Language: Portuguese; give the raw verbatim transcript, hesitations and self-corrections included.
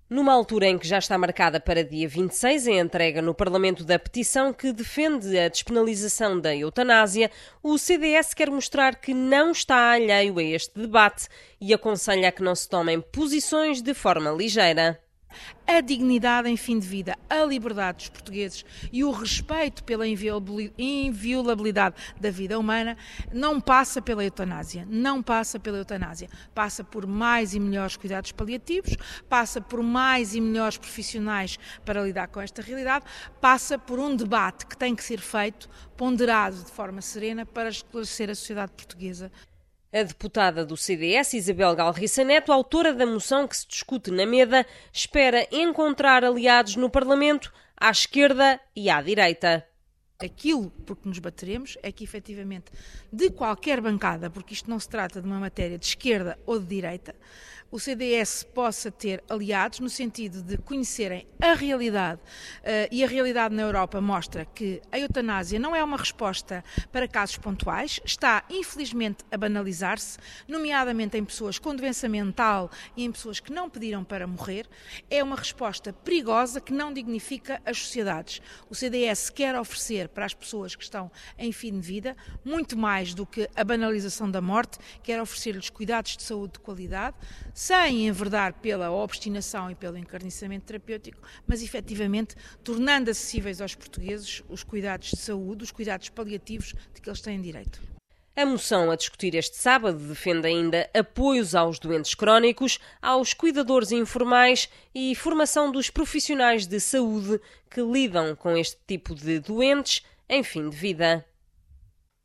Numa altura em que já está marcada para dia vinte e seis a entrega no Parlamento da petição que defende a despenalização da eutanásia, o C D S quer mostrar que não está alheio a este debate e aconselha a que não se tomem posições de forma ligeira. A dignidade em fim de vida, a liberdade dos portugueses e o respeito pela inviolabilidade da vida humana não passa pela eutanásia, não passa pela eutanásia. Passa por mais e melhores cuidados paliativos, passa por mais e melhores profissionais para lidar com esta realidade, passa por um debate que tem que ser feito, ponderado de forma serena para esclarecer a sociedade portuguesa. A deputada do C D S, Isabel Galriça Neto, autora da moção que se discute na Meda, espera encontrar aliados no Parlamento à esquerda e à direita. Aquilo por que nos bateremos é que, efetivamente, de qualquer bancada, porque isto não se trata de uma matéria de esquerda ou de direita, o C D S possa ter aliados no sentido de conhecerem a realidade, uh, e a realidade na Europa mostra que a eutanásia não é uma resposta para casos pontuais, está infelizmente a banalizar-se, nomeadamente em pessoas com doença mental e em pessoas que não pediram para morrer, é uma resposta perigosa que não dignifica as sociedades. O C D S quer oferecer para as pessoas que estão em fim de vida muito mais do que a banalização da morte, quer oferecer-lhes cuidados de saúde de qualidade, sem enverdar pela obstinação e pelo encarniçamento terapêutico, mas efetivamente tornando acessíveis aos portugueses os cuidados de saúde, os cuidados paliativos de que eles têm direito. A moção a discutir este sábado defende ainda apoios aos doentes crónicos, aos cuidadores informais e formação dos profissionais de saúde que lidam com este tipo de doentes em fim de vida.